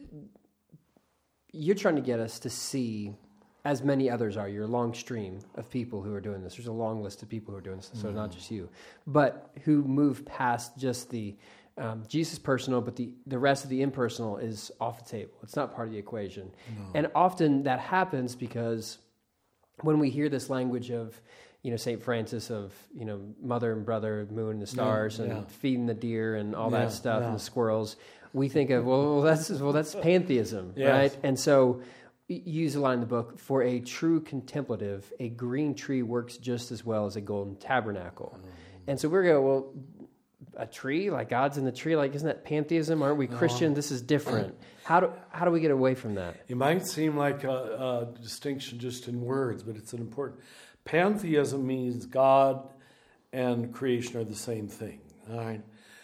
Speaker 2: you're trying to get us to see, as many others are, you're a long stream of people who are doing this. There's a long list of people who are doing this, so mm-hmm. not just you, but who move past just the um, Jesus personal, but the, the rest of the impersonal is off the table. It's not part of the equation. No. And often that happens because when we hear this language of, you know, Saint Francis of, you know, mother and brother, moon and the stars, yeah, yeah. and feeding the deer and all yeah, that stuff yeah. and the squirrels, we think of, well, that's well, that's pantheism, yes. right? And so you use a line in the book, for a true contemplative, a green tree works just as well as a golden tabernacle. Mm-hmm. And so we're going, well, a tree, like God's in the tree, like isn't that pantheism? Aren't we Christian? This is different. How do how do we get away from that?
Speaker 3: It might seem like a, a distinction just in words, but it's an important. Pantheism means God and creation are the same thing. All right.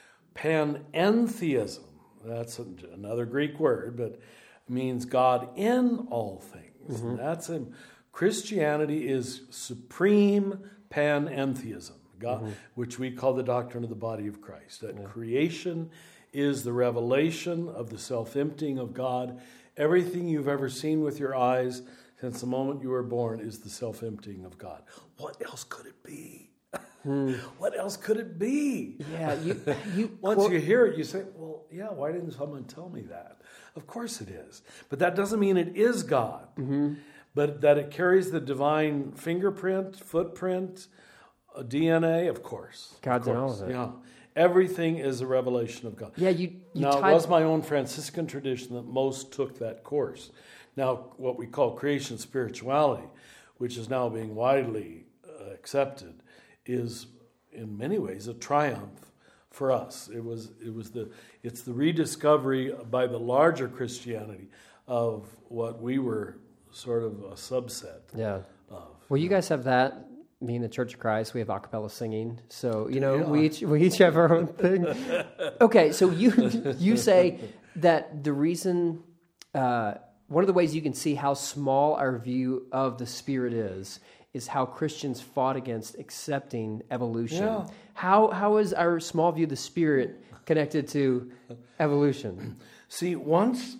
Speaker 3: Panentheism, that's a, another Greek word, but means God in all things. Mm-hmm. That's a, Christianity is supreme panentheism, God, mm-hmm. which we call the doctrine of the body of Christ. That yeah. creation is the revelation of the self-emptying of God. Everything you've ever seen with your eyes since the moment you were born is the self-emptying of God. What else could it be? Hmm. What else could it be?
Speaker 2: Yeah, you, you
Speaker 3: Once quote- you hear it, you say, well, yeah, why didn't someone tell me that? Of course it is. But that doesn't mean it is God. Mm-hmm. But that it carries the divine fingerprint, footprint, D N A, of course.
Speaker 2: God's
Speaker 3: of
Speaker 2: in all of it.
Speaker 3: Yeah. Everything is a revelation of God.
Speaker 2: Yeah, you, you
Speaker 3: now,
Speaker 2: tied-
Speaker 3: it was my own Franciscan tradition that most took that course. Now, what we call creation spirituality, which is now being widely uh, accepted, is in many ways a triumph for us. It was it was the it's the rediscovery by the larger Christianity of what we were sort of a subset
Speaker 2: yeah.
Speaker 3: of.
Speaker 2: Well, you guys have that. Me and the Church of Christ, we have a cappella singing. So, you know,
Speaker 3: yeah.
Speaker 2: we each we each have our own thing. Okay, so you you say that the reason uh, one of the ways you can see how small our view of the Spirit is is how Christians fought against accepting evolution.
Speaker 3: Yeah.
Speaker 2: How how is our small view of the Spirit connected to evolution?
Speaker 3: See, once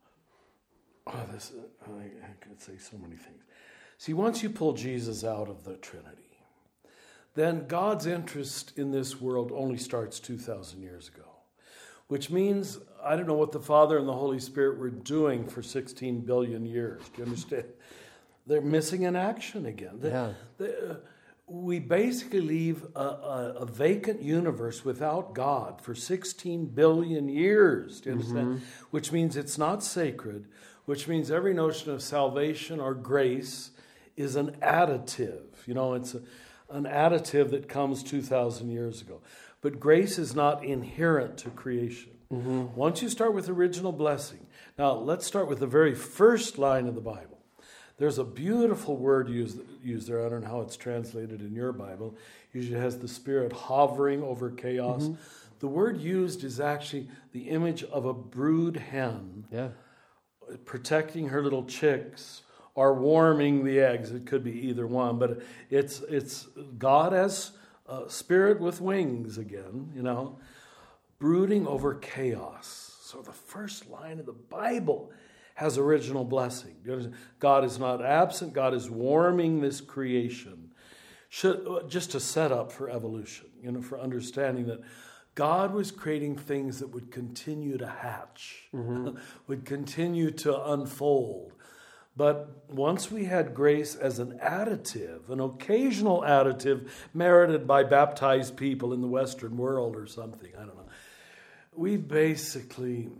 Speaker 3: oh, this I, I could say so many things. See, once you pull Jesus out of the Trinity, then God's interest in this world only starts two thousand years ago, which means I don't know what the Father and the Holy Spirit were doing for sixteen billion years. Do you understand? They're missing in action again. The,
Speaker 2: yeah.
Speaker 3: the, uh, we basically leave a, a, a vacant universe without God for sixteen billion years. Do you understand? Mm-hmm. Which means it's not sacred, which means every notion of salvation or grace is an additive. You know, it's a, an additive that comes two thousand years ago. But grace is not inherent to creation. Mm-hmm. Once you start with original blessing. Now, let's start with the very first line of the Bible. There's a beautiful word used, used there. I don't know how it's translated in your Bible. Usually it has the Spirit hovering over chaos. Mm-hmm. The word used is actually the image of a brood hen
Speaker 2: yeah.
Speaker 3: protecting her little chicks or warming the eggs. It could be either one, but it's it's God as a spirit with wings again, you know, brooding over chaos. So the first line of the Bible has original blessing. God is not absent. God is warming this creation. Should, just a setup for evolution, you know, for understanding that God was creating things that would continue to hatch, mm-hmm. would continue to unfold. But once we had grace as an additive, an occasional additive merited by baptized people in the Western world or something, I don't know, we basically...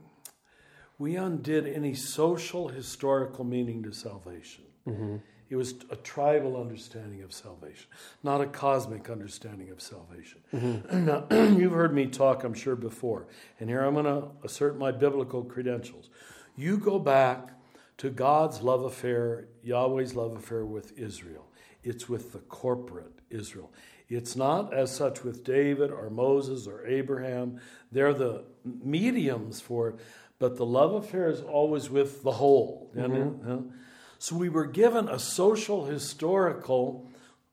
Speaker 3: we undid any social, historical meaning to salvation. Mm-hmm. It was a tribal understanding of salvation, not a cosmic understanding of salvation. Mm-hmm. Now, you've heard me talk, I'm sure, before, and here I'm going to assert my biblical credentials. You go back to God's love affair, Yahweh's love affair with Israel. It's with the corporate Israel. It's not as such with David or Moses or Abraham. They're the mediums for it. But the love affair is always with the whole. Mm-hmm. So we were given a social, historical,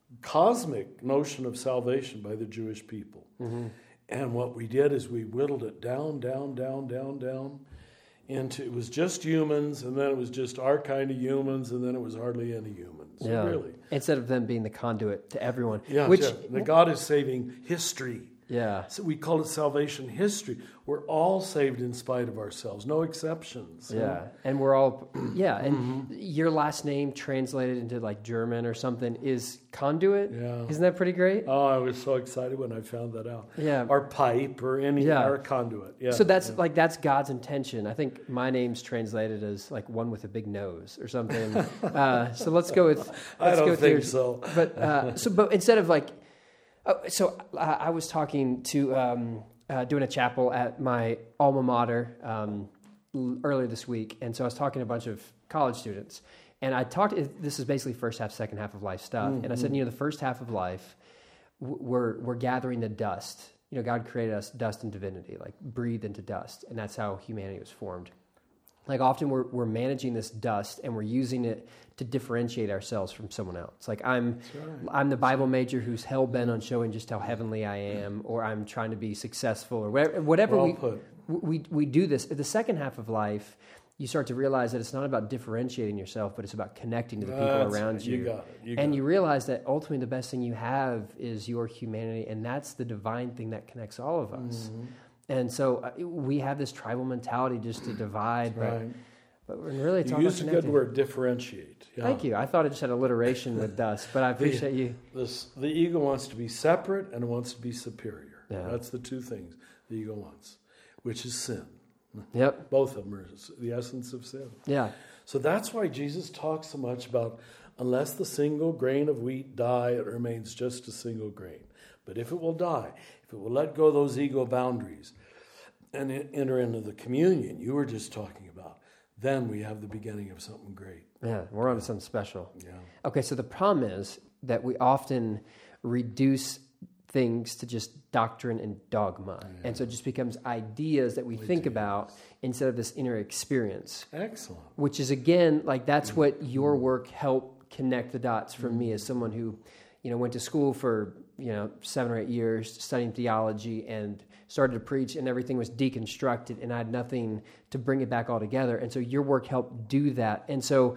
Speaker 3: cosmic notion of salvation by the Jewish people. Mm-hmm. And what we did is we whittled it down, down, down, down, down into, it was just humans, and then it was just our kind of humans, and then it was hardly any humans.
Speaker 2: Yeah.
Speaker 3: Really.
Speaker 2: Instead of them being the conduit to everyone.
Speaker 3: Yeah,
Speaker 2: which
Speaker 3: yeah. The God is saving history.
Speaker 2: Yeah.
Speaker 3: So we call it salvation history. We're all saved in spite of ourselves, no exceptions.
Speaker 2: Yeah,
Speaker 3: Huh?
Speaker 2: and we're all, yeah, and mm-hmm. your last name translated into like German or something is conduit.
Speaker 3: Yeah.
Speaker 2: Isn't that pretty great?
Speaker 3: Oh, I was so excited when I found that out.
Speaker 2: Yeah.
Speaker 3: Or pipe or any,
Speaker 2: yeah.
Speaker 3: or conduit. Yeah.
Speaker 2: So that's
Speaker 3: yeah.
Speaker 2: like, that's God's intention. I think my name's translated as like one with a big nose or something. uh, so let's go with, let's
Speaker 3: I don't
Speaker 2: go
Speaker 3: think
Speaker 2: with
Speaker 3: so.
Speaker 2: But, uh, so, but instead of like, Oh, so uh, I was talking to, um, uh, doing a chapel at my alma mater um, l- earlier this week. And so I was talking to a bunch of college students. And I talked, this is basically first half, second half of life stuff. Mm-hmm. And I said, you know, the first half of life, we're, we're gathering the dust. You know, God created us dust and divinity, like breathed into dust. And that's how humanity was formed. Like often we're we're managing this dust and we're using it to differentiate ourselves from someone else. Like I'm right. I'm the Bible major who's hell bent on showing just how heavenly I am, or I'm trying to be successful, or whatever. Whatever
Speaker 3: well
Speaker 2: we,
Speaker 3: put.
Speaker 2: we we do this. At the second half of life, you start to realize that it's not about differentiating yourself, but it's about connecting to the people
Speaker 3: that's
Speaker 2: around
Speaker 3: right.
Speaker 2: you.
Speaker 3: You got it. You got
Speaker 2: and
Speaker 3: it.
Speaker 2: you realize that ultimately the best thing you have is your humanity, and that's the divine thing that connects all of us. Mm-hmm. And so uh, we have this tribal mentality just to divide, but.
Speaker 3: Right.
Speaker 2: But we're really
Speaker 3: you
Speaker 2: talking
Speaker 3: used
Speaker 2: about
Speaker 3: a good word, differentiate. Yeah.
Speaker 2: Thank you. I thought it just had alliteration with dust, but I appreciate
Speaker 3: the,
Speaker 2: you.
Speaker 3: This, the ego wants to be separate and it wants to be superior.
Speaker 2: Yeah.
Speaker 3: That's the two things the ego wants, which is sin.
Speaker 2: Yep.
Speaker 3: Both of them are the essence of sin.
Speaker 2: Yeah.
Speaker 3: So that's why Jesus talks so much about unless the single grain of wheat die, it remains just a single grain. But if it will die, if it will let go of those ego boundaries and enter into the communion you were just talking about, then we have the beginning of something great.
Speaker 2: Yeah, we're on to something special.
Speaker 3: Yeah.
Speaker 2: Okay, so the problem is that we often reduce things to just doctrine and dogma. Yeah. And so it just becomes ideas that we, we think do. about instead of this inner experience.
Speaker 3: Excellent.
Speaker 2: Which is, again, like that's mm-hmm. what your work helped connect the dots for mm-hmm. me as someone who, you know, went to school for, you know, seven or eight years studying theology and started to preach, and everything was deconstructed, and I had nothing to bring it back all together. And so your work helped do that. And so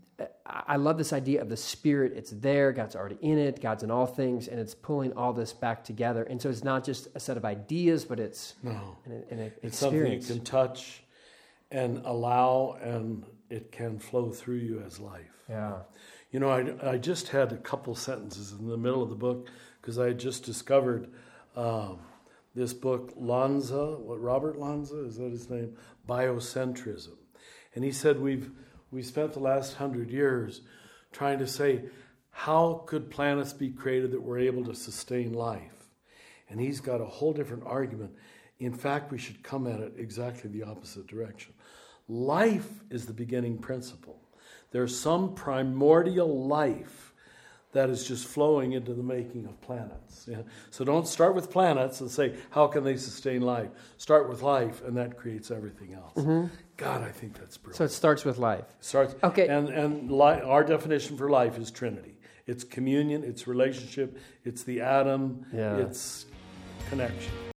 Speaker 2: I love this idea of the Spirit. It's there. God's already in it. God's in all things, and it's pulling all this back together. And so it's not just a set of ideas, but it's
Speaker 3: no.
Speaker 2: an, an, an
Speaker 3: it's
Speaker 2: experience.
Speaker 3: Something you can touch and allow, and it can flow through you as life.
Speaker 2: Yeah.
Speaker 3: You know, I, I just had a couple sentences in the middle of the book because I had just discovered um, this book, Lanza, what Robert Lanza, is that his name? Biocentrism. And he said we've we spent the last hundred years trying to say how could planets be created that were able to sustain life? And he's got a whole different argument. In fact, we should come at it exactly the opposite direction. Life is the beginning principle. There's some primordial life that is just flowing into the making of planets. Yeah? So don't start with planets and say, how can they sustain life? Start with life, and that creates everything else.
Speaker 2: Mm-hmm.
Speaker 3: God, I think that's brilliant.
Speaker 2: So it starts with life.
Speaker 3: Starts,
Speaker 2: okay.
Speaker 3: And, and li- our definition for life is Trinity. It's communion, it's relationship, it's the atom,
Speaker 2: yeah.
Speaker 3: it's connection.